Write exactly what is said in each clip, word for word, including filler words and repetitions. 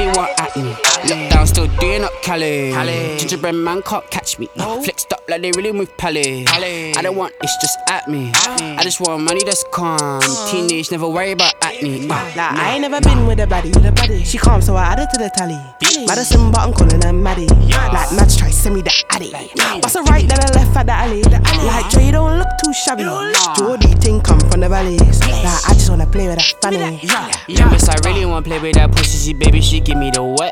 really want at me. Look down, still doing up Cali. Gingerbread man can't catch me. No. Flexed up like they really move Pally. I don't want it's just at me. I just want money that's calm. Teenage, never worry about acne. Like I ain't never been with a baddie. She calm, so I added to the tally. Madison, but I'm calling her Maddie. Like Mads try send me the addy. Bust a right, then I left at the alley. Like Dre don't look too shabby. Geordie ting come from the valleys. Like I just wanna play with that fanny. Yeah, miss, I really wanna play with that pussy. She baby, she give me the wet.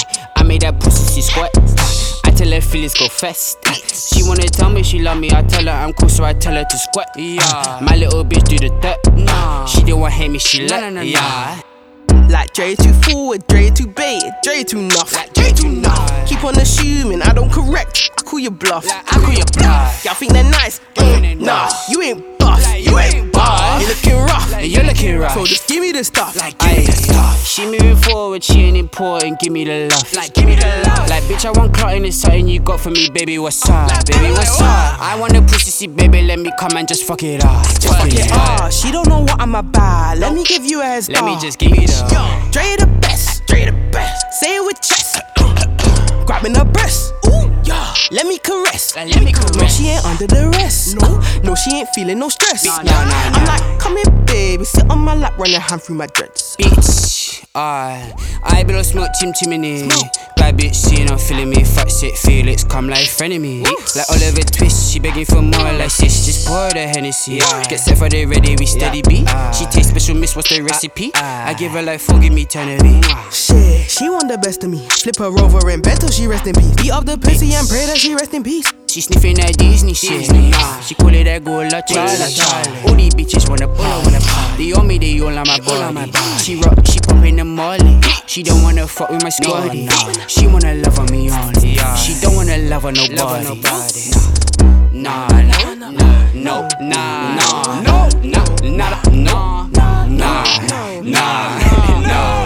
I made that pussy, she squat. I tell her feelings go fast. She wanna tell me she love me. I tell her I'm cool, so I tell her to squat. Yeah, my little bitch do the dirt. She didn't want hate me, she let. Yeah. Like Dre too forward, Dre too baited, Dre too nuff, like Dre too nuff. Keep on assuming I don't correct, I call you bluff, I call you bluff. Y'all think they're nice, mm, nah, you ain't buff, you ain't buff. You looking rough, you're looking rough. So just give me the stuff, like give me the stuff. She moving forward, she ain't important, give me the love, like give me the love. Like bitch, I want clotting, it's something you got for me, baby, what's up, baby, what's up? I want a pussy, see, baby, let me come and just fuck it up, just fuck it up. She don't know what I'm about, let me give you a head start. Let me just give you the. Dre the best, Dre the best. Say it with chest. Grabbing her breast. Ooh, yeah. Let me caress. Like, let me caress. No, she ain't under the rest. No, no, she ain't feeling no stress. No, no, no, no. I'm like, come here, baby. Sit on my lap, run your hand through my dreads. Bitch, ah, I below smoke Tim Timini. Bad bitch, seeing I'm feeling me. Fuck shit, Felix, come like frenemy. Like Oliver Twist, she begging for more. Like sis, just pour the Hennessy. Get set for the ready, we steady beat. She taste special, miss, what's the recipe? I give her like forgive me, eternity. Shit, she want the best of me. Flip her over in bed till she rest in peace. Beat up the pussy and pray that she rest in peace. She sniffing that Disney shit. She call it that go la Charlie. All these bitches wanna party. They on me, they all on my body. She rock, she poppin' the molly. She don't wanna fuck with my squaddy. She wanna love on me only. She don't wanna love on nobody. Nah, nah, nah, no, nah, nah, no, nah, nah, no, nah, nah, no.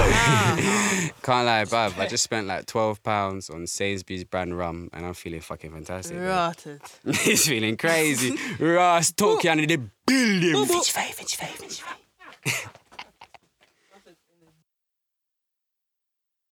Can't lie, bruv, I just spent like twelve pounds on Sainsbury's brand rum and I'm feeling fucking fantastic. Rotted. It's feeling crazy. Ross, talking under the building. Finch five, finch five, finch five.